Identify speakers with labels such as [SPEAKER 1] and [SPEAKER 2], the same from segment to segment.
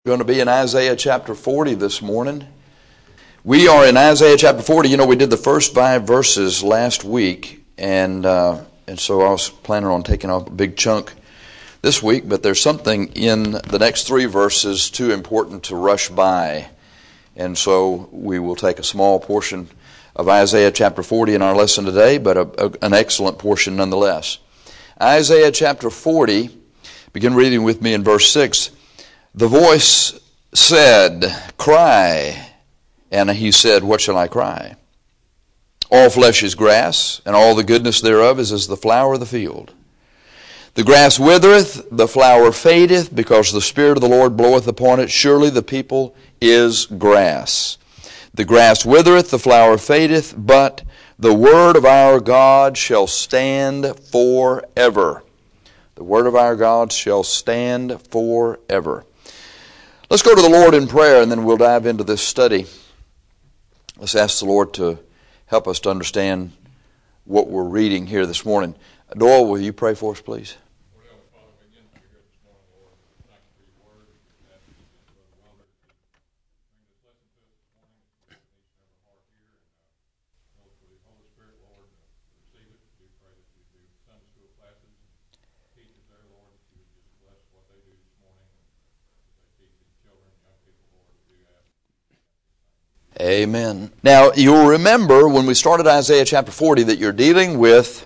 [SPEAKER 1] We're going to be in Isaiah chapter 40 this morning. We are in Isaiah chapter 40. You know, we did the first 5 verses last week, and so I was planning on taking off a big chunk this week, but there's something in the next 3 verses too important to rush by, and so we will take a small portion of Isaiah chapter 40 in our lesson today, but an excellent portion nonetheless. Isaiah chapter 40, begin reading with me in verse 6. The voice said, "Cry." And he said, "What shall I cry? All flesh is grass, and all the goodness thereof is as the flower of the field. The grass withereth, the flower fadeth, because the Spirit of the Lord bloweth upon it. Surely the people is grass. The grass withereth, the flower fadeth, but the word of our God shall stand forever." The word of our God shall stand forever. Let's go to the Lord in prayer, and then we'll dive into this study. Let's ask the Lord to help us to understand what we're reading here this morning. Doyle, will you pray for us, please? Amen. Now, you'll remember when we started Isaiah chapter 40 that you're dealing with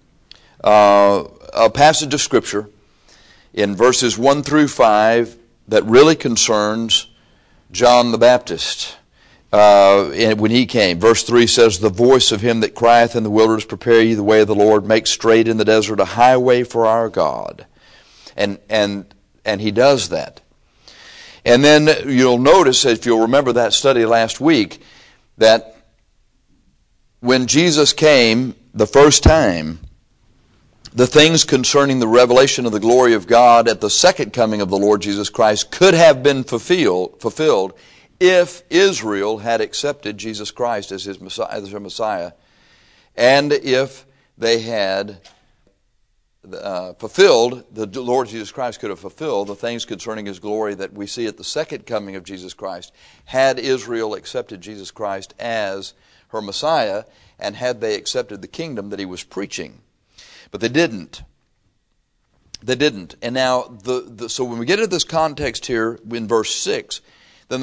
[SPEAKER 1] a passage of Scripture in verses 1 through 5 that really concerns John the Baptist when he came. Verse 3 says, "The voice of him that crieth in the wilderness, prepare ye the way of the Lord, make straight in the desert a highway for our God." And he does that. And then you'll notice, if you'll remember that study last week, that when Jesus came the first time, the things concerning the revelation of the glory of God at the second coming of the Lord Jesus Christ could have been fulfilled if Israel had accepted Jesus Christ as their Messiah, and if they had fulfilled, the Lord Jesus Christ could have fulfilled the things concerning His glory that we see at the second coming of Jesus Christ, had Israel accepted Jesus Christ as her Messiah, and had they accepted the kingdom that He was preaching. But they didn't. They didn't. And now, so when we get into this context here in verse 6, then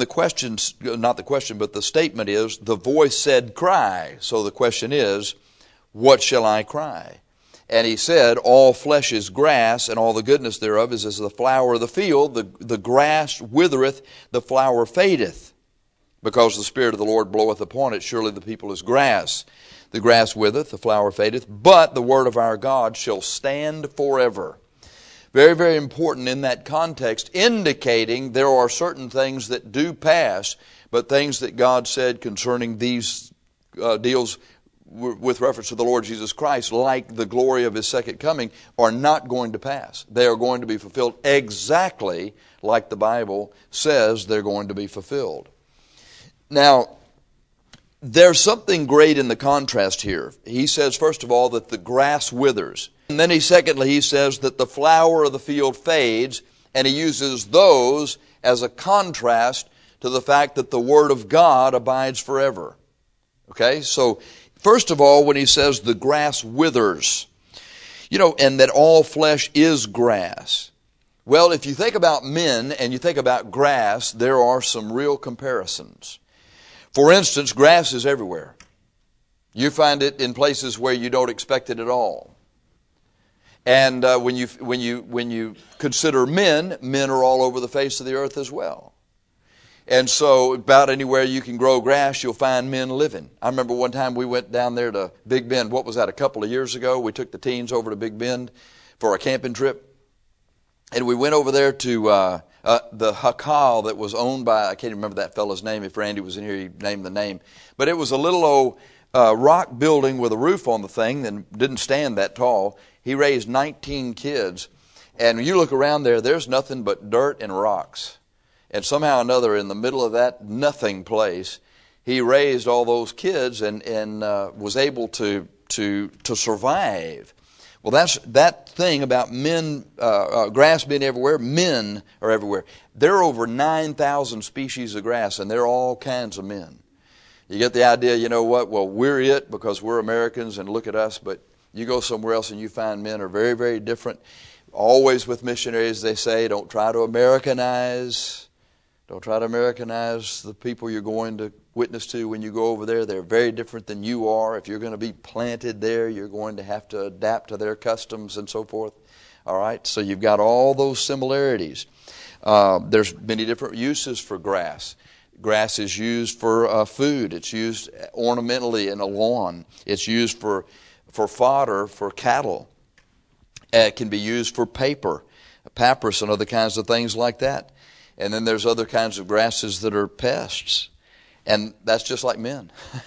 [SPEAKER 1] the statement is, the voice said, "Cry." So the question is, what shall I cry? And he said, all flesh is grass, and all the goodness thereof is as the flower of the field. The grass withereth, the flower fadeth, because the Spirit of the Lord bloweth upon it. Surely the people is grass. The grass withereth, the flower fadeth, but the word of our God shall stand forever. Very, very important in that context, indicating there are certain things that do pass, but things that God said concerning these deals with reference to the Lord Jesus Christ, like the glory of His second coming, are not going to pass. They are going to be fulfilled exactly like the Bible says they're going to be fulfilled. Now, there's something great in the contrast here. He says, first of all, that the grass withers. And then secondly, he says that the flower of the field fades, and he uses those as a contrast to the fact that the Word of God abides forever. Okay, so first of all, when he says the grass withers, and that all flesh is grass. Well, if you think about men and you think about grass, there are some real comparisons. For instance, grass is everywhere. You find it in places where you don't expect it at all. And when you consider men are all over the face of the earth as well. And so about anywhere you can grow grass, you'll find men living. I remember one time we went down there to Big Bend. What was that, a couple of years ago? We took the teens over to Big Bend for a camping trip. And we went over there to the Hakal that was owned by, I can't remember that fellow's name. If Randy was in here, he'd name the name. But it was a little old rock building with a roof on the thing and didn't stand that tall. He raised 19 kids. And when you look around there, there's nothing but dirt and rocks. And somehow or another, in the middle of that nothing place, he raised all those kids and was able to survive. Well, that's that thing about men, grass being everywhere. Men are everywhere. There are over 9,000 species of grass, and they're all kinds of men. You get the idea, you know what? Well, we're it because we're Americans, and look at us. But you go somewhere else and you find men are very, very different. Always with missionaries, they say, don't try to Americanize. Don't try to Americanize the people you're going to witness to when you go over there. They're very different than you are. If you're going to be planted there, you're going to have to adapt to their customs and so forth. All right, so you've got all those similarities. There's many different uses for grass. Grass is used for food. It's used ornamentally in a lawn. It's used for fodder for cattle. It can be used for paper, papyrus and other kinds of things like that. And then there's other kinds of grasses that are pests. And that's just like men.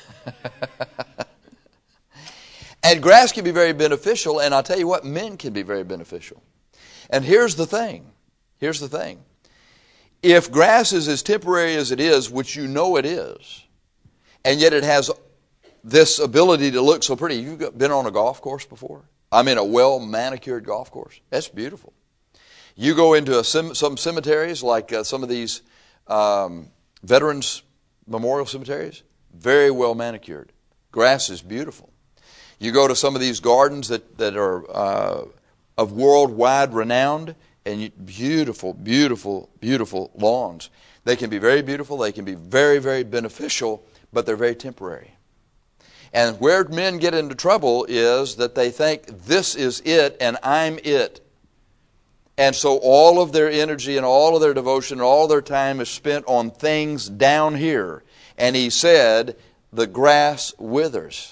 [SPEAKER 1] And grass can be very beneficial, and I'll tell you what, men can be very beneficial. And here's the thing. Here's the thing. If grass is as temporary as it is, which you know it is, and yet it has this ability to look so pretty. You've been on a golf course before? I mean a well-manicured golf course. That's beautiful. You go into some cemeteries, like some of these veterans memorial cemeteries, very well manicured. Grass is beautiful. You go to some of these gardens that are of worldwide renowned, and beautiful, beautiful, beautiful lawns. They can be very beautiful. They can be very, very beneficial, but they're very temporary. And where men get into trouble is that they think this is it and I'm it. And so all of their energy and all of their devotion and all their time is spent on things down here. And he said, the grass withers.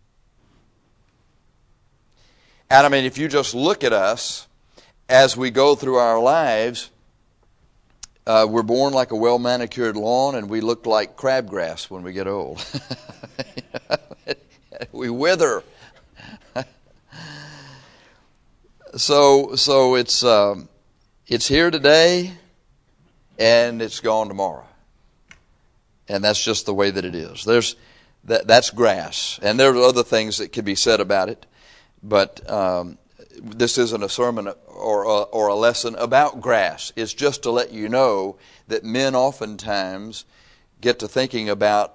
[SPEAKER 1] And I mean, if you just look at us as we go through our lives, we're born like a well-manicured lawn, and we look like crabgrass when we get old. We wither. So it's here today, and it's gone tomorrow, and that's just the way that it is. That's grass, and there are other things that could be said about it, but this isn't a sermon or a lesson about grass. It's just to let you know that men oftentimes get to thinking about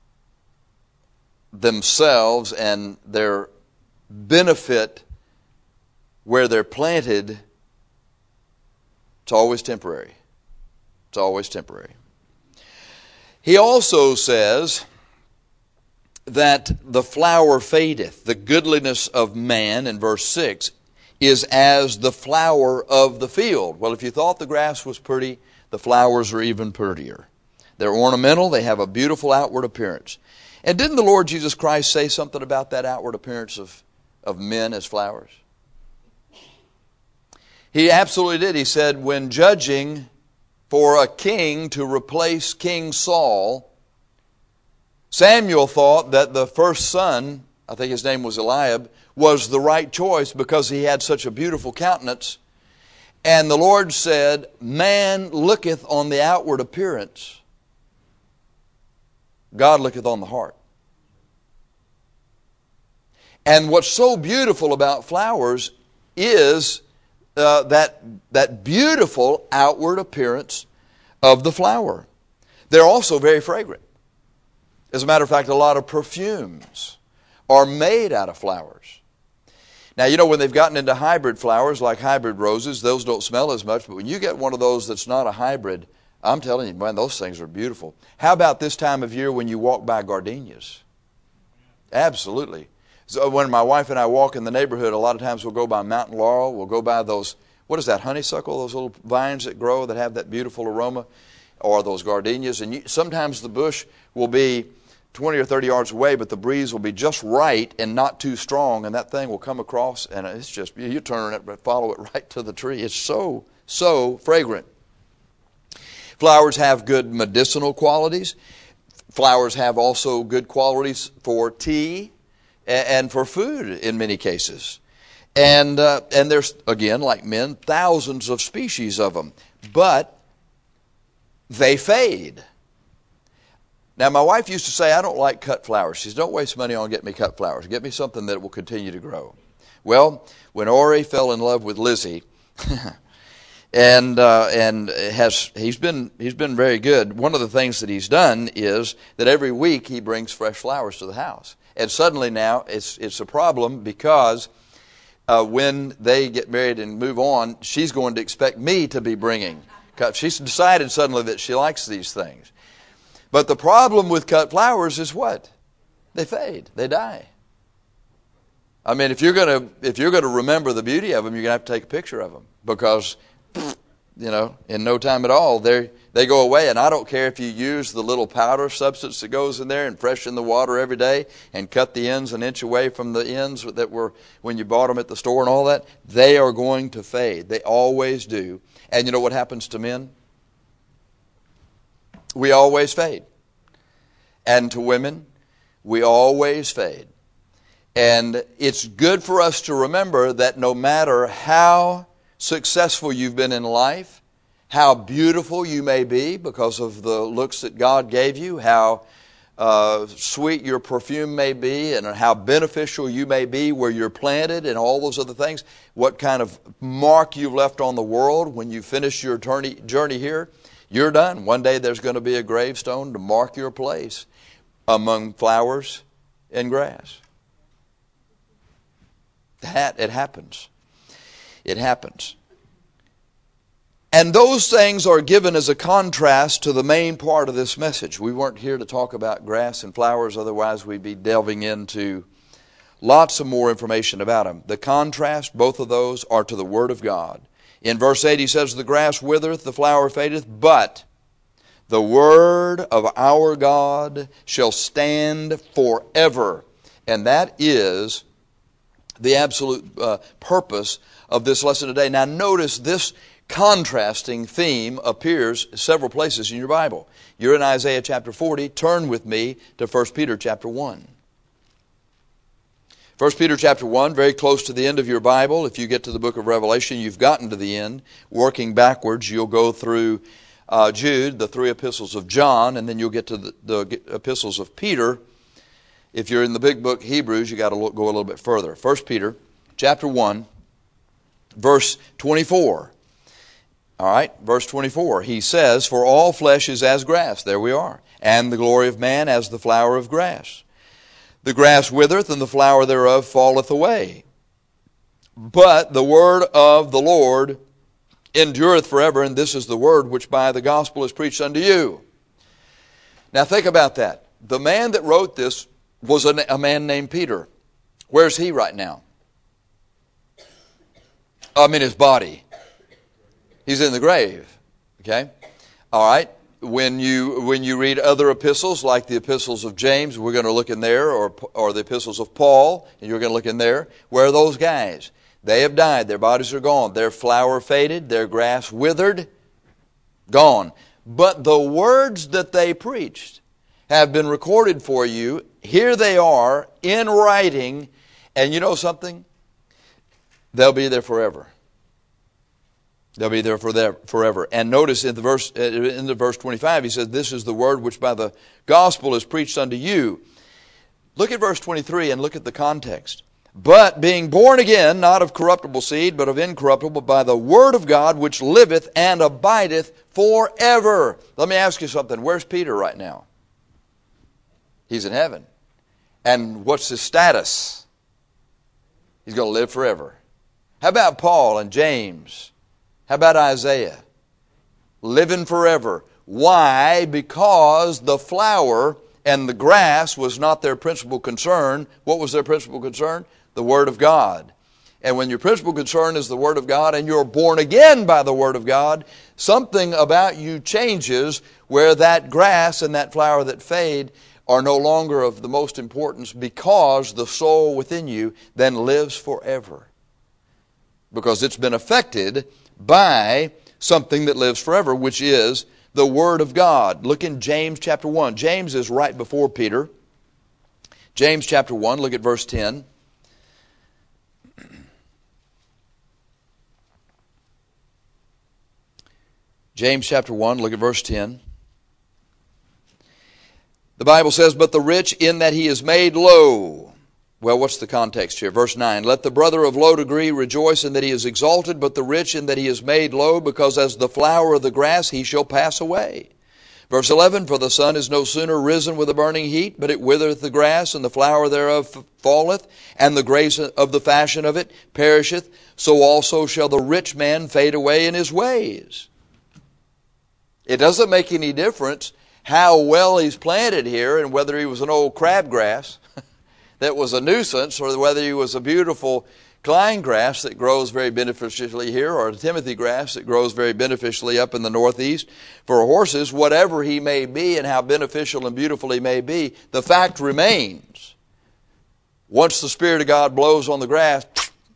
[SPEAKER 1] themselves and their benefit where they're planted. It's always temporary. It's always temporary. He also says that the flower fadeth. The goodliness of man, in verse 6, is as the flower of the field. Well, if you thought the grass was pretty, the flowers are even prettier. They're ornamental. They have a beautiful outward appearance. And didn't the Lord Jesus Christ say something about that outward appearance of men as flowers? He absolutely did. He said, when judging for a king to replace King Saul, Samuel thought that the first son, I think his name was Eliab, was the right choice because he had such a beautiful countenance. And the Lord said, man looketh on the outward appearance. God looketh on the heart. And what's so beautiful about flowers is that beautiful outward appearance of the flower. They're also very fragrant. As a matter of fact, a lot of perfumes are made out of flowers. Now, you know, when they've gotten into hybrid flowers, like hybrid roses, those don't smell as much. But when you get one of those that's not a hybrid, I'm telling you, man, those things are beautiful. How about this time of year when you walk by gardenias? Absolutely. So when my wife and I walk in the neighborhood, a lot of times we'll go by mountain laurel. We'll go by those, what is that, honeysuckle, those little vines that grow that have that beautiful aroma, or those gardenias. And sometimes the bush will be 20 or 30 yards away, but the breeze will be just right and not too strong, and that thing will come across, and it's just, you turn it, but follow it right to the tree. It's so, so fragrant. Flowers have good medicinal qualities. Flowers have also good qualities for tea and for food in many cases. And there's, again, like men, thousands of species of them. But they fade. Now, my wife used to say, I don't like cut flowers. She says, don't waste money on getting me cut flowers. Get me something that will continue to grow. Well, when Ori fell in love with Lizzie, and he's been very good. One of the things that he's done is that every week he brings fresh flowers to the house. And suddenly now it's a problem because when they get married and move on, she's going to expect me to be bringing. She's decided suddenly that she likes these things. But the problem with cut flowers is what? They fade. They die. I mean, if you're going to remember the beauty of them, you're going to have to take a picture of them because, in no time at all, they go away. And I don't care if you use the little powder substance that goes in there and freshen the water every day and cut the ends an inch away from the ends that were when you bought them at the store and all that. They are going to fade. They always do. And you know what happens to men? We always fade. And to women, we always fade. And it's good for us to remember that no matter how successful you've been in life, how beautiful you may be because of the looks that God gave you, how sweet your perfume may be, and how beneficial you may be where you're planted and all those other things, what kind of mark you've left on the world when you finish your journey here, you're done. One day there's going to be a gravestone to mark your place among flowers and grass. It happens. It happens. And those things are given as a contrast to the main part of this message. We weren't here to talk about grass and flowers, otherwise we'd be delving into lots of more information about them. The contrast, both of those, are to the Word of God. In verse 8 he says, the grass withereth, the flower fadeth, but the word of our God shall stand forever. And that is the absolute purpose of this lesson today. Now notice this contrasting theme appears several places in your Bible. You're in Isaiah chapter 40. Turn with me to 1 Peter chapter 1. 1 Peter chapter 1, very close to the end of your Bible. If you get to the book of Revelation, you've gotten to the end. Working backwards, you'll go through Jude, the three epistles of John, and then you'll get to the epistles of Peter. If you're in the big book Hebrews, you got to go a little bit further. 1 Peter chapter 1, verse 24. All right, verse 24. He says, for all flesh is as grass. There we are. And the glory of man as the flower of grass. The grass withereth, and the flower thereof falleth away. But the word of the Lord endureth forever, and this is the word which by the gospel is preached unto you. Now think about that. The man that wrote this was a man named Peter. Where's he right now? His body. He's in the grave. Okay? All right. When you read other epistles, like the epistles of James, we're going to look in there, or the epistles of Paul, and you're going to look in there. Where are those guys? They have died. Their bodies are gone. Their flower faded. Their grass withered. Gone. But the words that they preached have been recorded for you. Here they are in writing. And you know something? They'll be there forever. They'll be there forever. And notice in the verse 25, he says, this is the word which by the gospel is preached unto you. Look at verse 23 and look at the context. But being born again, not of corruptible seed, but of incorruptible, by the word of God, which liveth and abideth forever. Let me ask you something. Where's Peter right now? He's in heaven. And what's his status? He's going to live forever. How about Paul and James? How about Isaiah? Living forever. Why? Because the flower and the grass was not their principal concern. What was their principal concern? The Word of God. And when your principal concern is the Word of God and you're born again by the Word of God, something about you changes where that grass and that flower that fade are no longer of the most importance because the soul within you then lives forever. Because it's been affected by something that lives forever, which is the Word of God. Look in James chapter 1. James is right before Peter. James chapter 1, look at verse 10. James chapter 1, look at verse 10. The Bible says, but the rich in that he is made low. Well, what's the context here? Verse 9, let the brother of low degree rejoice in that he is exalted, but the rich in that he is made low, because as the flower of the grass he shall pass away. Verse 11, for the sun is no sooner risen with a burning heat, but it withereth the grass, and the flower thereof falleth, and the grace of the fashion of it perisheth. So also shall the rich man fade away in his ways. It doesn't make any difference how well he's planted here, and whether he was an old crabgrass that was a nuisance, or whether he was a beautiful Klein grass that grows very beneficially here, or a Timothy grass that grows very beneficially up in the northeast for horses. Whatever he may be and how beneficial and beautiful he may be, the fact remains, once the Spirit of God blows on the grass,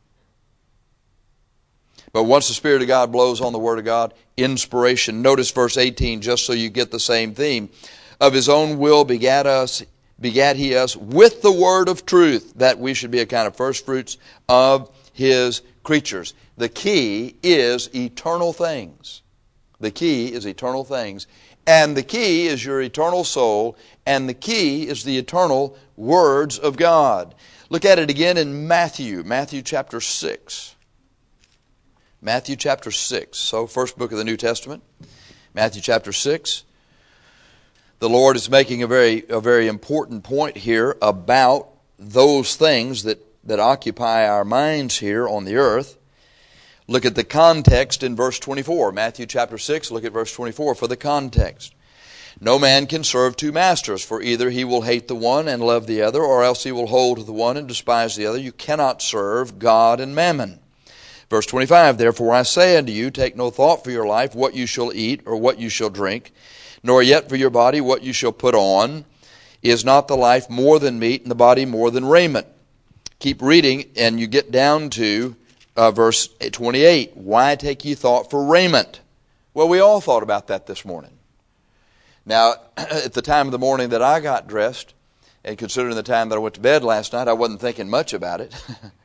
[SPEAKER 1] but once the Spirit of God blows on the Word of God, inspiration. Notice verse 18, just so you get the same theme. Of his own will begat he us with the word of truth, that we should be a kind of first fruits of his creatures. The key is eternal things. The key is eternal things. And the key is your eternal soul. And the key is the eternal words of God. Look at it again in Matthew chapter 6. Matthew chapter 6. So, first book of the New Testament. Matthew chapter 6. The Lord is making a very important point here about those things that occupy our minds here on the earth. Look at the context in verse 24. Matthew chapter 6, look at verse 24 for the context. No man can serve two masters, for either he will hate the one and love the other, or else he will hold to the one and despise the other. You cannot serve God and mammon. Verse 25, therefore I say unto you, take no thought for your life, what you shall eat or what you shall drink, nor yet for your body what you shall put on. Is not the life more than meat, and the body more than raiment? Keep reading, and you get down to verse 28. Why take ye thought for raiment? Well, we all thought about that this morning. Now, at the time of the morning that I got dressed, and considering the time that I went to bed last night, I wasn't thinking much about it.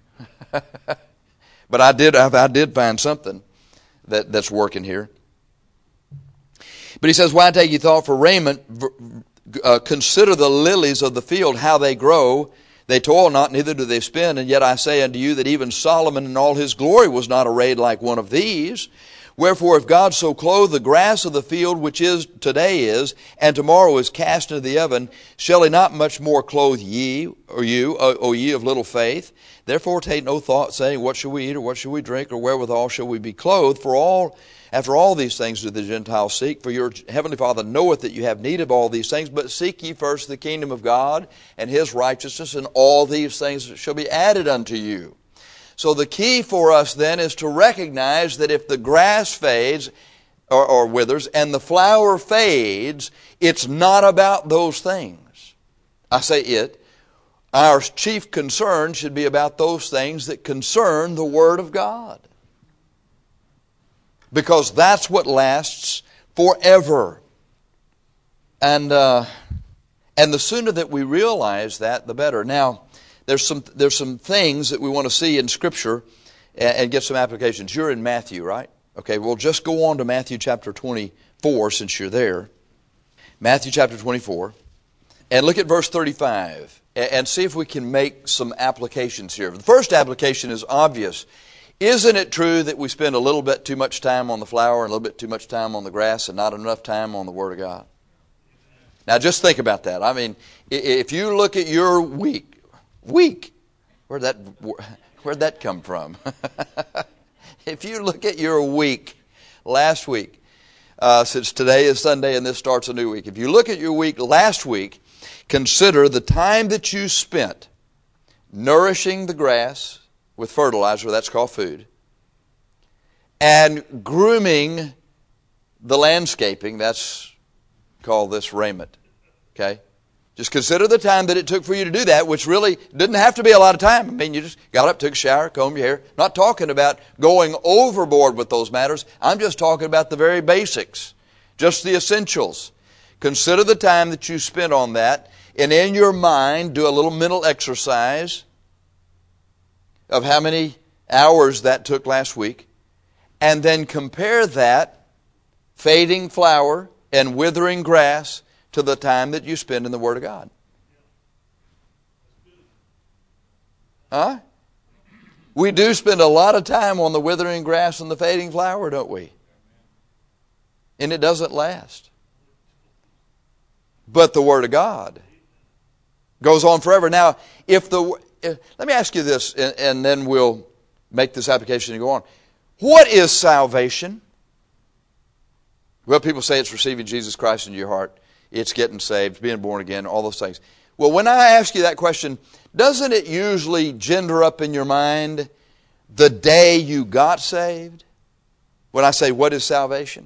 [SPEAKER 1] But I did find something that's working here. But he says, why take ye thought for raiment? Consider the lilies of the field, how they grow. They toil not, neither do they spin. And yet I say unto you that even Solomon in all his glory was not arrayed like one of these. Wherefore, if God so clothe the grass of the field, which today is, and tomorrow is cast into the oven, shall he not much more clothe ye, or you, O ye of little faith? Therefore take no thought, saying, what shall we eat, or what shall we drink, or wherewithal shall we be clothed? After all these things do the Gentiles seek, for your heavenly Father knoweth that you have need of all these things. But seek ye first the kingdom of God and his righteousness, and all these things shall be added unto you. So the key for us then is to recognize that if the grass fades or withers and the flower fades, it's not about those things. I say it. Our chief concern should be about those things that concern the Word of God. Because that's what lasts forever. And the sooner that we realize that, the better. Now, there's some things that we want to see in Scripture and get some applications. You're in Matthew, right? Okay, we'll just go on to Matthew chapter 24 since you're there. Matthew chapter 24. And look at verse 35 and see if we can make some applications here. The first application is obvious. Isn't it true that we spend a little bit too much time on the flower and a little bit too much time on the grass and not enough time on the Word of God? Now just think about that. I mean, if you look at your week, where'd that come from? If you look at your week, last week, since today is Sunday and this starts a new week, if you look at your week last week, consider the time that you spent nourishing the grass with fertilizer, that's called food, and grooming the landscaping, that's called this raiment. Okay? Just consider the time that it took for you to do that, which really didn't have to be a lot of time. I mean, you just got up, took a shower, combed your hair. Not talking about going overboard with those matters. I'm just talking about the very basics, just the essentials. Consider the time that you spent on that, and in your mind, do a little mental exercise of how many hours that took last week, and then compare that fading flower and withering grass to the time that you spend in the Word of God. Huh? We do spend a lot of time on the withering grass and the fading flower, don't we? And it doesn't last. But the Word of God goes on forever. Now, let me ask you this, and then we'll make this application and go on. What is salvation? Well, people say it's receiving Jesus Christ into your heart. It's getting saved, being born again, all those things. Well, when I ask you that question, doesn't it usually gender up in your mind the day you got saved? When I say, what is salvation?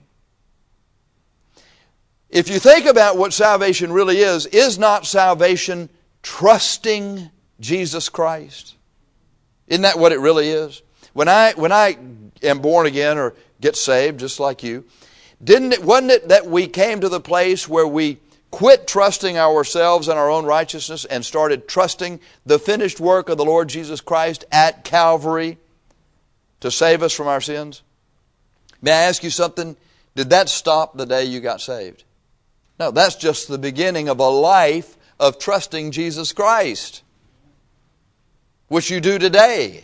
[SPEAKER 1] If you think about what salvation really is not salvation trusting Jesus Christ? Isn't that what it really is? When I am born again or get saved, just like you, wasn't it that we came to the place where we quit trusting ourselves and our own righteousness and started trusting the finished work of the Lord Jesus Christ at Calvary to save us from our sins? May I ask you something? Did that stop the day you got saved? No, that's just the beginning of a life of trusting Jesus Christ, which you do today.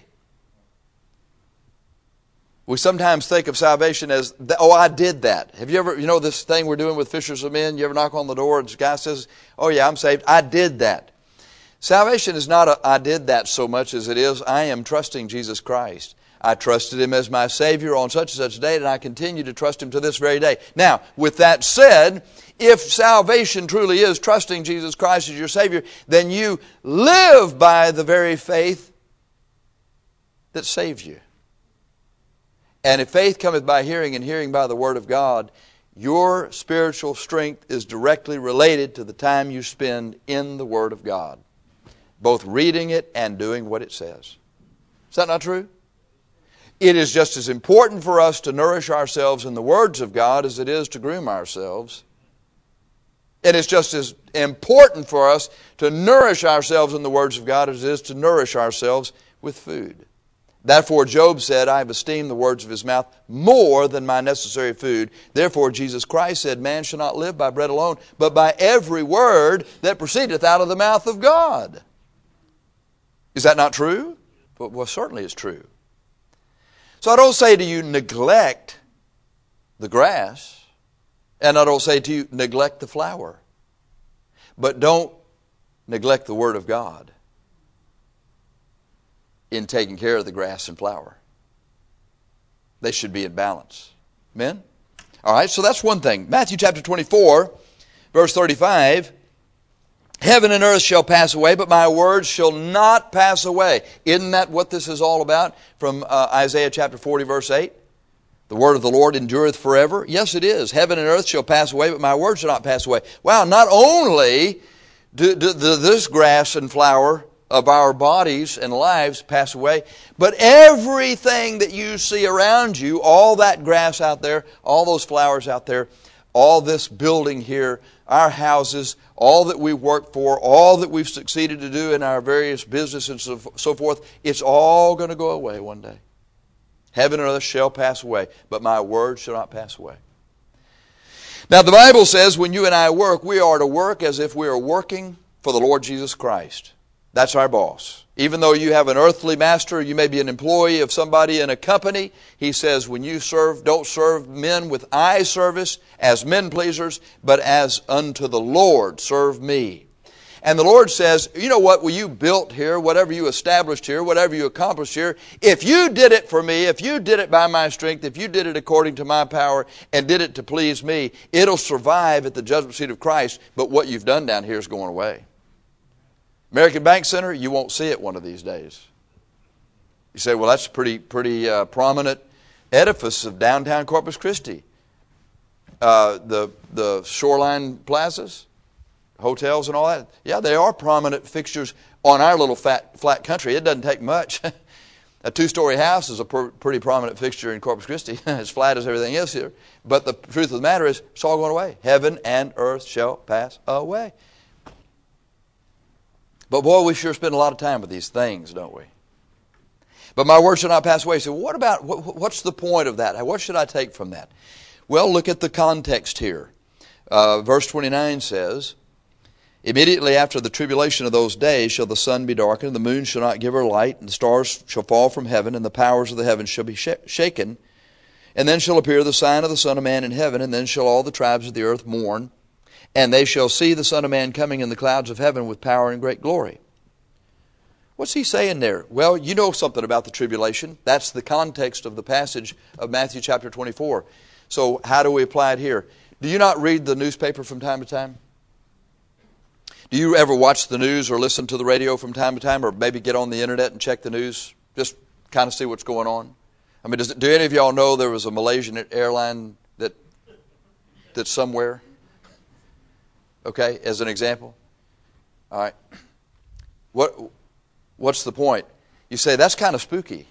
[SPEAKER 1] We sometimes think of salvation as, I did that. Have you ever, this thing we're doing with Fishers of Men, you ever knock on the door and the guy says, oh yeah, I'm saved. I did that. Salvation is not I did that so much as it is, I am trusting Jesus Christ. I trusted Him as my Savior on such and such a date, and I continue to trust Him to this very day. Now, with that said, if salvation truly is trusting Jesus Christ as your Savior, then you live by the very faith that saves you. And if faith cometh by hearing, and hearing by the Word of God, your spiritual strength is directly related to the time you spend in the Word of God, both reading it and doing what it says. Is that not true? It is just as important for us to nourish ourselves in the words of God as it is to groom ourselves. And it's just as important for us to nourish ourselves in the words of God as it is to nourish ourselves with food. Therefore Job said, I have esteemed the words of his mouth more than my necessary food. Therefore Jesus Christ said, man shall not live by bread alone, but by every word that proceedeth out of the mouth of God. Is that not true? Well, certainly it's true. So I don't say to you, neglect the grass, and I don't say to you, neglect the flower. But don't neglect the Word of God in taking care of the grass and flower. They should be in balance. Amen? All right, so that's one thing. Matthew chapter 24, verse 35. Heaven and earth shall pass away, but my words shall not pass away. Isn't that what this is all about from Isaiah chapter 40, verse 8? The word of the Lord endureth forever. Yes, it is. Heaven and earth shall pass away, but my words shall not pass away. Wow, not only do this grass and flower of our bodies and lives pass away, but everything that you see around you, all that grass out there, all those flowers out there, all this building here, our houses, all that we work for, all that we've succeeded to do in our various businesses and so forth, it's all going to go away one day. Heaven and earth shall pass away, but my word shall not pass away. Now the Bible says when you and I work, we are to work as if we are working for the Lord Jesus Christ. That's our boss. Even though you have an earthly master, you may be an employee of somebody in a company, he says when you serve, don't serve men with eye service as men pleasers, but as unto the Lord serve me. And the Lord says, you know what you built here, whatever you established here, whatever you accomplished here, if you did it for me, if you did it by my strength, if you did it according to my power and did it to please me, it'll survive at the judgment seat of Christ, but what you've done down here is going away. American Bank Center, you won't see it one of these days. You say, well, that's a pretty prominent edifice of downtown Corpus Christi. The shoreline plazas, hotels and all that, yeah, they are prominent fixtures on our little flat country. It doesn't take much. A two-story house is a pretty prominent fixture in Corpus Christi, as flat as everything is here. But the truth of the matter is, it's all going away. Heaven and earth shall pass away. But boy, we sure spend a lot of time with these things, don't we? But my word shall not pass away. So what's the point of that? What should I take from that? Well, look at the context here. Verse 29 says, Immediately after the tribulation of those days shall the sun be darkened, the moon shall not give her light, and the stars shall fall from heaven, and the powers of the heavens shall be shaken. And then shall appear the sign of the Son of Man in heaven, and then shall all the tribes of the earth mourn, and they shall see the Son of Man coming in the clouds of heaven with power and great glory. What's he saying there? Well, you know something about the tribulation. That's the context of the passage of Matthew chapter 24. So how do we apply it here? Do you not read the newspaper from time to time? Do you ever watch the news or listen to the radio from time to time, or maybe get on the internet and check the news, just kind of see what's going on? I mean, do any of y'all know there was a Malaysian airline that's somewhere? Okay, as an example. All right. What's the point? You say, that's kind of spooky.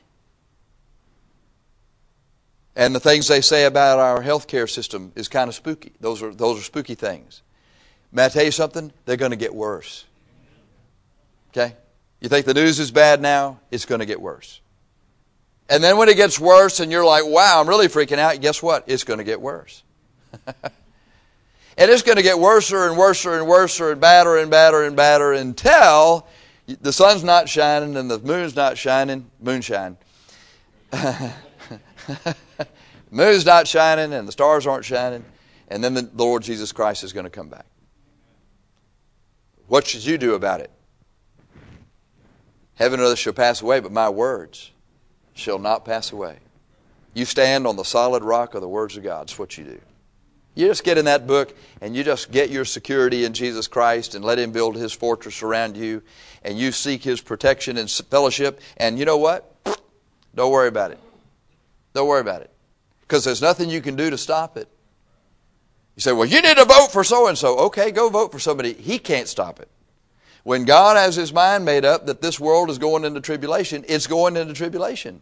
[SPEAKER 1] And the things they say about our healthcare system is kind of spooky. Those are spooky things. May I tell you something? They're going to get worse. Okay? You think the news is bad now? It's going to get worse. And then when it gets worse and you're like, wow, I'm really freaking out, guess what? It's going to get worse. And it's going to get worser and worser and worser and badder and badder and badder until the sun's not shining and the moon's not shining. Moonshine. Moon's not shining and the stars aren't shining. And then the Lord Jesus Christ is going to come back. What should you do about it? Heaven and earth shall pass away, but my words shall not pass away. You stand on the solid rock of the words of God. That's what you do. You just get in that book and you just get your security in Jesus Christ and let Him build His fortress around you, and you seek His protection and fellowship, and you know what? Don't worry about it. Don't worry about it. Because there's nothing you can do to stop it. You say, well, you need to vote for so-and-so. Okay, go vote for somebody. He can't stop it. When God has His mind made up that this world is going into tribulation, it's going into tribulation.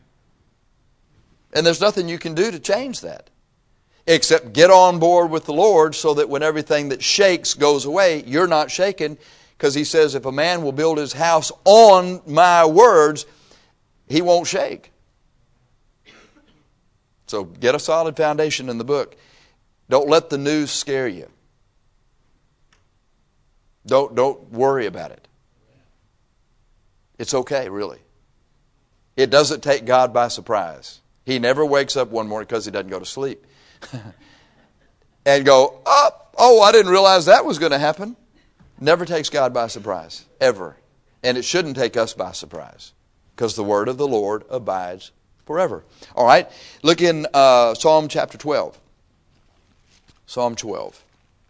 [SPEAKER 1] And there's nothing you can do to change that, except get on board with the Lord so that when everything that shakes goes away, you're not shaken. Because He says, if a man will build his house on my words, he won't shake. So get a solid foundation in the book. Don't let the news scare you. Don't worry about it. It's okay, really. It doesn't take God by surprise. He never wakes up one morning, because He doesn't go to sleep, and go, oh, I didn't realize that was going to happen. Never takes God by surprise, ever. And it shouldn't take us by surprise, because the word of the Lord abides forever. All right, look in Psalm chapter 12. Psalm 12.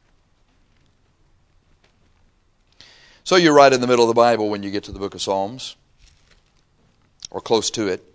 [SPEAKER 1] So you're right in the middle of the Bible when you get to the book of Psalms, or close to it.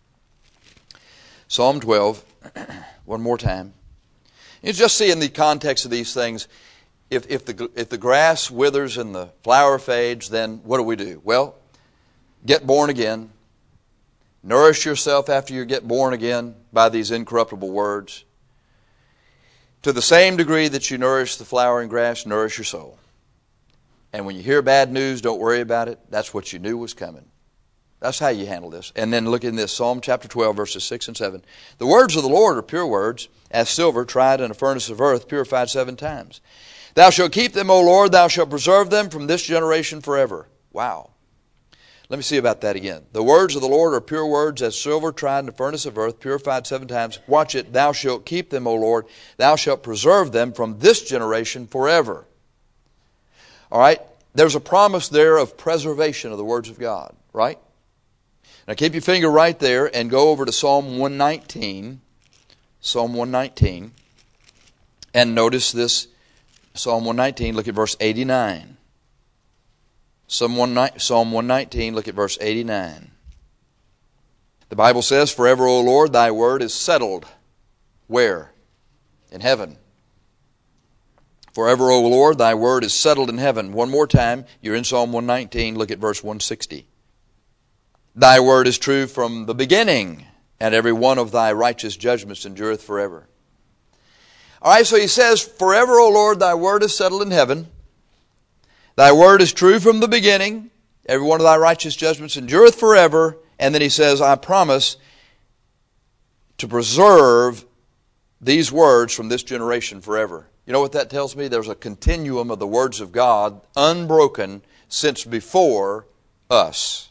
[SPEAKER 1] Psalm 12, one more time. You just see in the context of these things, if the grass withers and the flower fades, then what do? Well, get born again. Nourish yourself after you get born again by these incorruptible words. To the same degree that you nourish the flowering grass, nourish your soul. And when you hear bad news, don't worry about it. That's what you knew was coming. That's how you handle this. And then look in this, Psalm chapter 12, verses 6 and 7. The words of the Lord are pure words, as silver tried in a furnace of earth, purified 7 times. Thou shalt keep them, O Lord, thou shalt preserve them from this generation forever. Wow. Let me see about that again. The words of the Lord are pure words, as silver tried in a furnace of earth, purified 7 times. Watch it. Thou shalt keep them, O Lord. Thou shalt preserve them from this generation forever. All right? There's a promise there of preservation of the words of God, right? Now keep your finger right there and go over to Psalm 119. Psalm 119. And notice this. Psalm 119, look at verse 89. Psalm 119, look at verse 89. The Bible says, forever, O Lord, thy word is settled. Where? In heaven. Forever, O Lord, thy word is settled in heaven. One more time, you're in Psalm 119, look at verse 160. Thy word is true from the beginning, and every one of thy righteous judgments endureth forever. All right, so he says, forever, O Lord, thy word is settled in heaven. Thy word is true from the beginning. Every one of thy righteous judgments endureth forever. And then he says, I promise to preserve these words from this generation forever. You know what that tells me? There's a continuum of the words of God, unbroken since before us.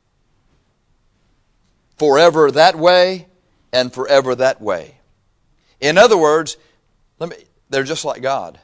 [SPEAKER 1] Forever that way and forever that way. In other words, they're just like God.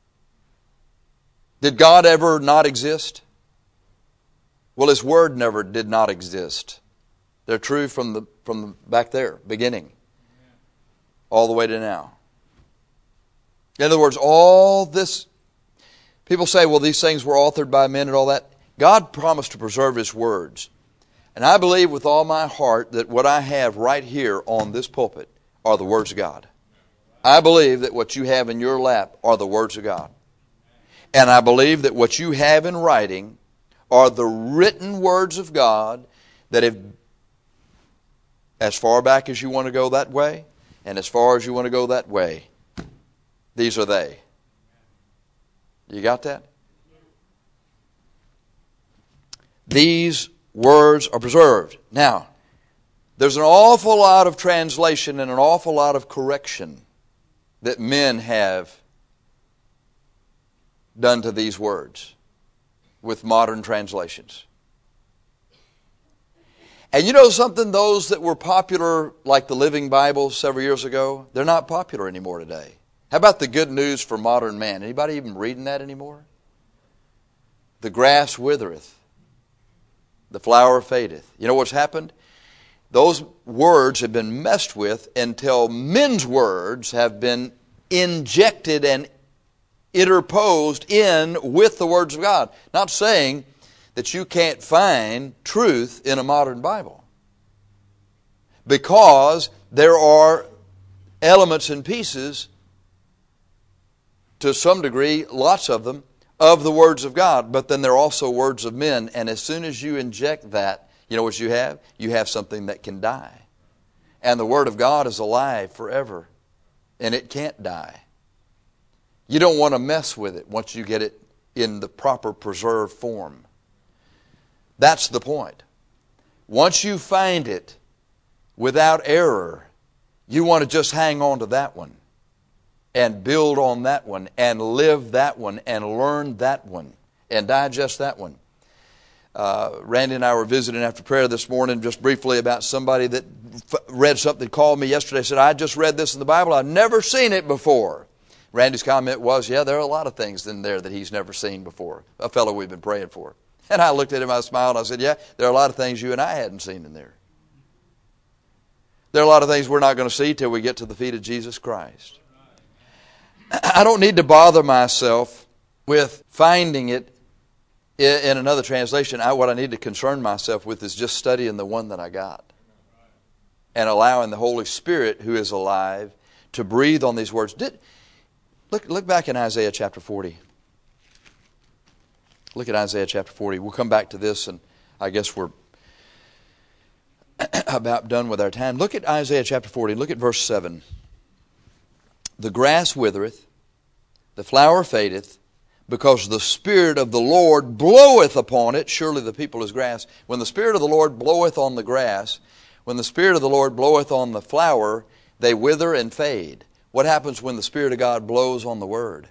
[SPEAKER 1] Did God ever not exist? Well, His Word never did not exist. They're true from the back there, beginning, all the way to now. In other words, all this, people say, well, these things were authored by men and all that. God promised to preserve His words. And I believe with all my heart that what I have right here on this pulpit are the words of God. I believe that what you have in your lap are the words of God. And I believe that what you have in writing are the written words of God that have, as far back as you want to go that way, and as far as you want to go that way, these are they. You got that? These words are preserved. Now, there's an awful lot of translation and an awful lot of correction that men have done to these words with modern translations. And you know something? Those that were popular, like the Living Bible several years ago, they're not popular anymore today. How about the Good News for Modern Man? Anybody even reading that anymore? The grass withereth, the flower fadeth. You know what's happened? Those words have been messed with until men's words have been injected and interposed in with the words of God. Not saying that you can't find truth in a modern Bible, because there are elements and pieces, to some degree, lots of them, of the words of God, but then there are also words of men, and as soon as you inject that, you know what you have? You have something that can die. And the Word of God is alive forever, and it can't die. You don't want to mess with it once you get it in the proper preserved form. That's the point. Once you find it without error, you want to just hang on to that one and build on that one and live that one and learn that one and digest that one. Randy and I were visiting after prayer this morning just briefly about somebody that read something, called me yesterday, said, I just read this in the Bible, I've never seen it before. Randy's comment was, yeah, there are a lot of things in there that he's never seen before. A fellow we've been praying for. And I looked at him, I smiled, I said, yeah, there are a lot of things you and I hadn't seen in there. There are a lot of things we're not going to see till we get to the feet of Jesus Christ. I don't need to bother myself with finding it in another translation. What I need to concern myself with is just studying the one that I got. And allowing the Holy Spirit, who is alive, to breathe on these words. Look back in Isaiah chapter 40. Look at Isaiah chapter 40. We'll come back to this, and I guess we're about done with our time. Look at Isaiah chapter 40. Look at verse 7. The grass withereth, the flower fadeth, because the Spirit of the Lord bloweth upon it. Surely the people is grass. When the Spirit of the Lord bloweth on the grass, when the Spirit of the Lord bloweth on the flower, they wither and fade. What happens when the Spirit of God blows on the Word?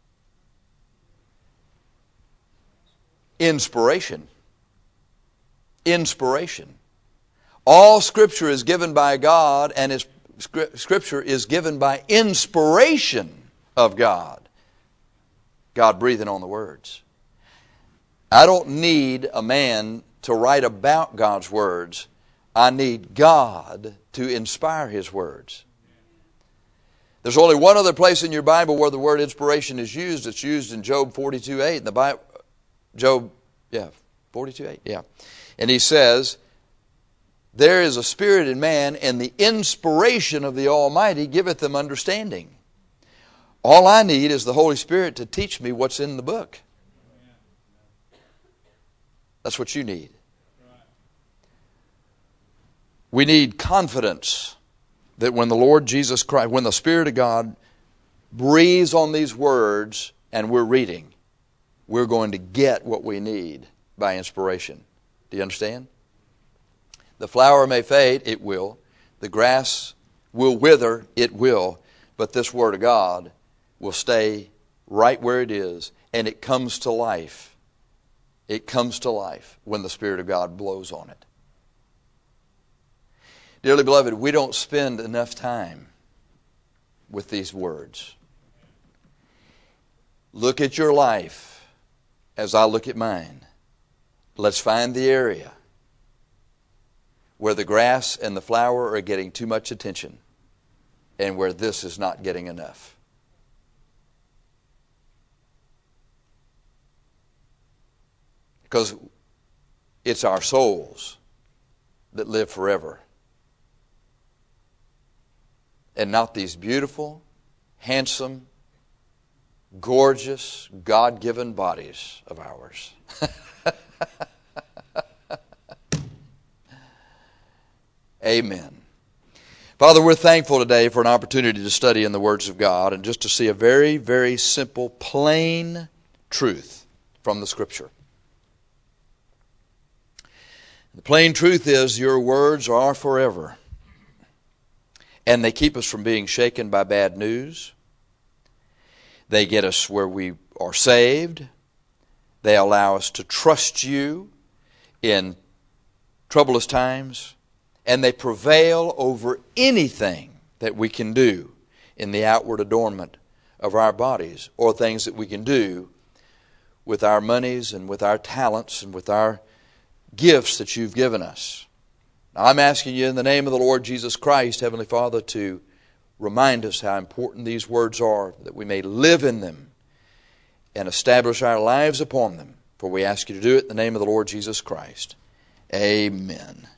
[SPEAKER 1] Inspiration. Inspiration. All Scripture is given by God, and Scripture is given by inspiration of God. God breathing on the words. I don't need a man to write about God's words. I need God to inspire His words. There's only one other place in your Bible where the word inspiration is used. It's used in Job 42:8. In the Bible, Job, 42:8, yeah. And he says, there is a spirit in man, and the inspiration of the Almighty giveth them understanding. All I need is the Holy Spirit to teach me what's in the book. That's what you need. We need confidence that when the Lord Jesus Christ, when the Spirit of God breathes on these words and we're reading, we're going to get what we need by inspiration. Do you understand? The flower may fade, it will. The grass will wither, it will. But this Word of God will stay right where it is, and it comes to life. It comes to life when the Spirit of God blows on it. Dearly beloved, we don't spend enough time with these words. Look at your life as I look at mine. Let's find the area where the grass and the flower are getting too much attention and where this is not getting enough. Because it's our souls that live forever, and not these beautiful, handsome, gorgeous, God-given bodies of ours. Amen. Father, we're thankful today for an opportunity to study in the words of God and just to see a very, very simple, plain truth from the Scripture. The plain truth is your words are forever, and they keep us from being shaken by bad news. They get us where we are saved. They allow us to trust you in troublous times, and they prevail over anything that we can do in the outward adornment of our bodies, or things that we can do with our monies and with our talents and with our gifts that you've given us. Now, I'm asking you in the name of the Lord Jesus Christ, Heavenly Father, to remind us how important these words are, that we may live in them and establish our lives upon them. For we ask you to do it in the name of the Lord Jesus Christ. Amen.